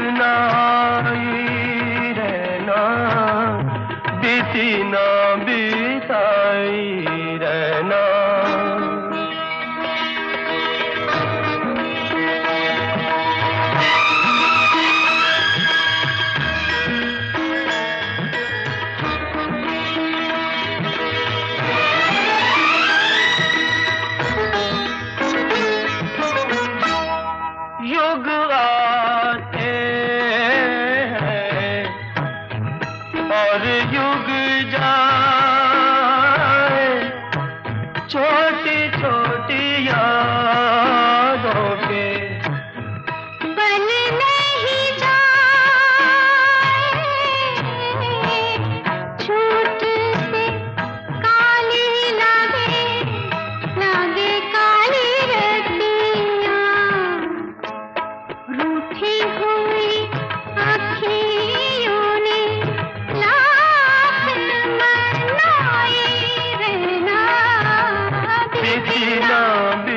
ना आई रहना, बीती ना बिताई रहना। युग आते हैं और युग जाए, छोटी छोटी यादों के बन नहीं जाए, छूट से काली लगे, लगे काली रतियाँ, रूठी हुई अखियों ने लाख मनाए रहना, बीती ना